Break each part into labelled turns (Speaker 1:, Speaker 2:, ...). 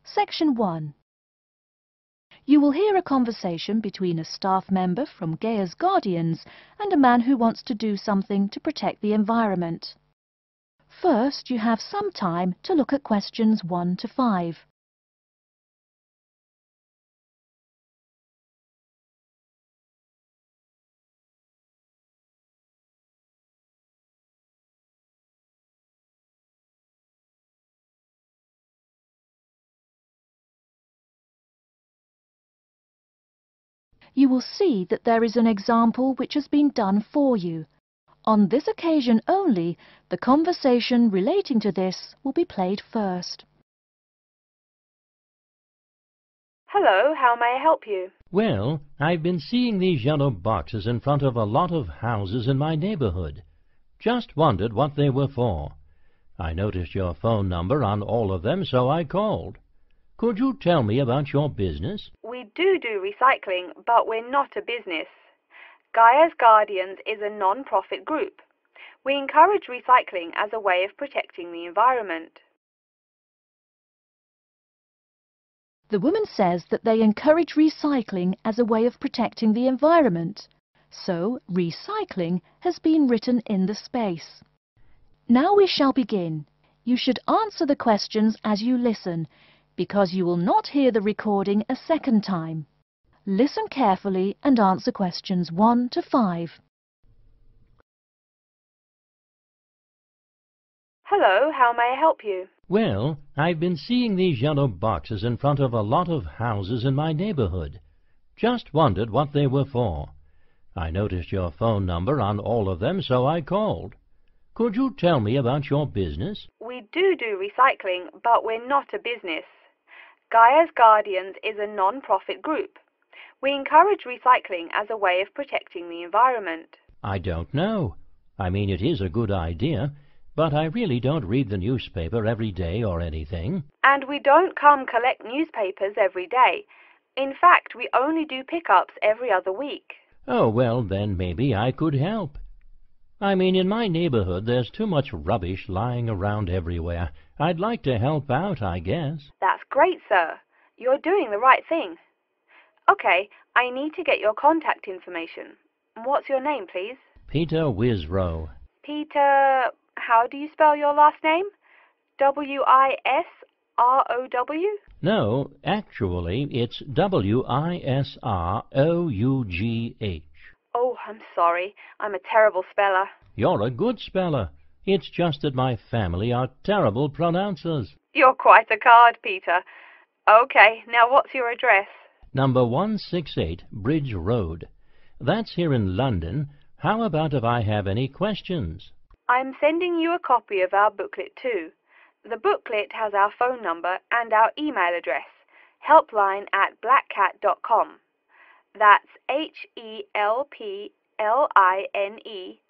Speaker 1: Section 1. You will hear a conversation between a staff member from Gaia's Guardians and a man who wants to do something to protect the environment. First, you have some time to look at questions 1 to 5. You will see that there is an example which has been done for you. On this occasion only, the conversation relating to this will be played first.
Speaker 2: Hello, how may I help you?
Speaker 3: Well, I've been seeing these yellow boxes in front of a lot of houses in my neighborhood. Just wondered what they were for. I noticed your phone number on all of them, so I called. Could you tell me about your business?
Speaker 2: We do recycling, but we're not a business. Gaia's Guardians is a non-profit group. We encourage recycling as a way of protecting the environment.
Speaker 1: The woman says that they encourage recycling as a way of protecting the environment. So, recycling has been written in the space. Now we shall begin. You should answer the questions as you listen, because you will not hear the recording a second time. Listen carefully and answer questions 1 to 5.
Speaker 2: Hello, how may I help you?
Speaker 3: Well, I've been seeing these yellow boxes in front of a lot of houses in my neighborhood. Just wondered what they were for. I noticed your phone number on all of them, so I called. Could you tell me about your business?
Speaker 2: We do recycling, but we're not a business. Gaia's Guardians is a non-profit group. We encourage recycling as a way of protecting the environment.
Speaker 3: I don't know. I mean, it is a good idea, but I really don't read the newspaper every day or anything.
Speaker 2: And we don't come collect newspapers every day. In fact, we only do pickups every other week.
Speaker 3: Oh, well, then maybe I could help. I mean, in my neighborhood there's too much rubbish lying around everywhere. I'd like to help out, I guess.
Speaker 2: That's great, sir. You're doing the right thing. Okay, I need to get your contact information. What's your name, please?
Speaker 3: Peter Wisrow.
Speaker 2: Peter, how do you spell your last name? W-I-S-R-O-W?
Speaker 3: No, actually, it's W-I-S-R-O-U-G-H.
Speaker 2: Oh, I'm sorry. I'm a terrible speller.
Speaker 3: You're a good speller. It's just that my family are terrible pronouncers.
Speaker 2: You're quite a card, Peter. Okay, now what's your address?
Speaker 3: Number 168 Bridge Road. That's here in London. How about if I have any questions?
Speaker 2: I'm sending you a copy of our booklet too. The booklet has our phone number and our email address, helpline@blackcat.com. That's HELPLINE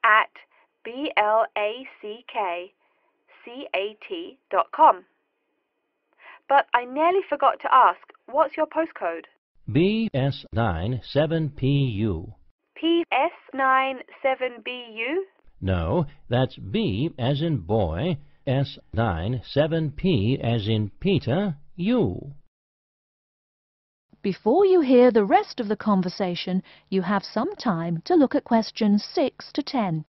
Speaker 2: @BLACKCAT.com. But I nearly forgot to ask, what's your postcode?
Speaker 3: BS9 7PU.
Speaker 2: PS97BU?
Speaker 3: No, that's B as in boy, S9 7P as in Peter, U.
Speaker 1: Before you hear the rest of the conversation, you have some time to look at questions 6 to 10.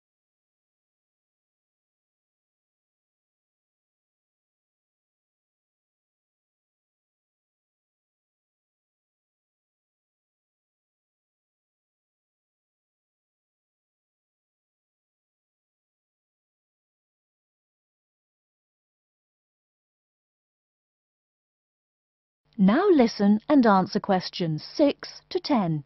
Speaker 1: Now listen and answer questions 6 to 10.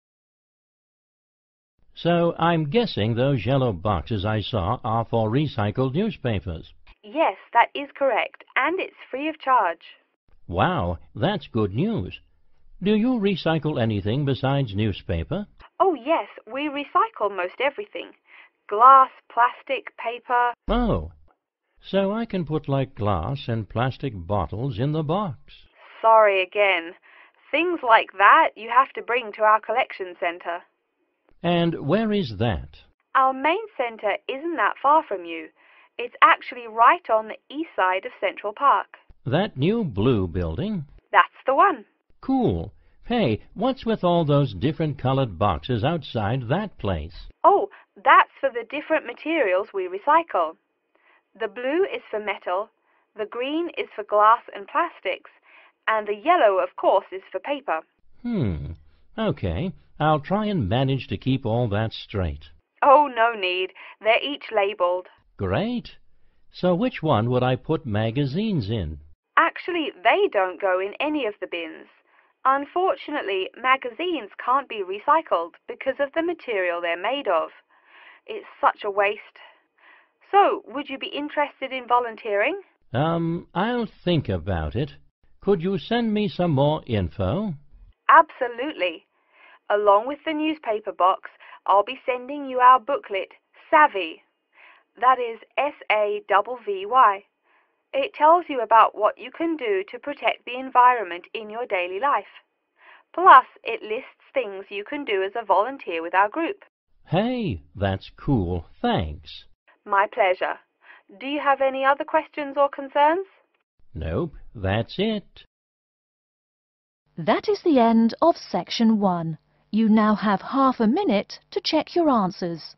Speaker 3: So I'm guessing those yellow boxes I saw are for recycled newspapers.
Speaker 2: Yes, that is correct, and it's free of charge.
Speaker 3: Wow, that's good news. Do you recycle anything besides newspaper?
Speaker 2: Oh yes, we recycle most everything. Glass, plastic, paper.
Speaker 3: Oh, so I can put like glass and plastic bottles in the box.
Speaker 2: Sorry again. Things like that you have to bring to our collection centre.
Speaker 3: And where is that?
Speaker 2: Our main centre isn't that far from you. It's actually right on the east side of Central Park.
Speaker 3: That new blue building?
Speaker 2: That's the one.
Speaker 3: Cool. Hey, what's with all those different colored boxes outside that place?
Speaker 2: Oh, that's for the different materials we recycle. The blue is for metal, the green is for glass and plastics, and the yellow, of course, is for paper.
Speaker 3: Okay. I'll try and manage to keep all that straight.
Speaker 2: Oh, no need. They're each labeled.
Speaker 3: Great. So which one would I put magazines in?
Speaker 2: Actually, they don't go in any of the bins. Unfortunately, magazines can't be recycled because of the material they're made of. It's such a waste. So, would you be interested in volunteering?
Speaker 3: I'll think about it. Could you send me some more info?
Speaker 2: Absolutely. Along with the newspaper box, I'll be sending you our booklet, Savvy. That is SAVVY. It tells you about what you can do to protect the environment in your daily life. Plus, it lists things you can do as a volunteer with our group.
Speaker 3: Hey, that's cool. Thanks.
Speaker 2: My pleasure. Do you have any other questions or concerns?
Speaker 3: Nope, that's it.
Speaker 1: That is the end of section 1. You now have half a minute to check your answers.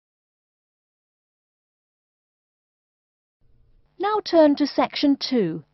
Speaker 1: Now turn to section 2.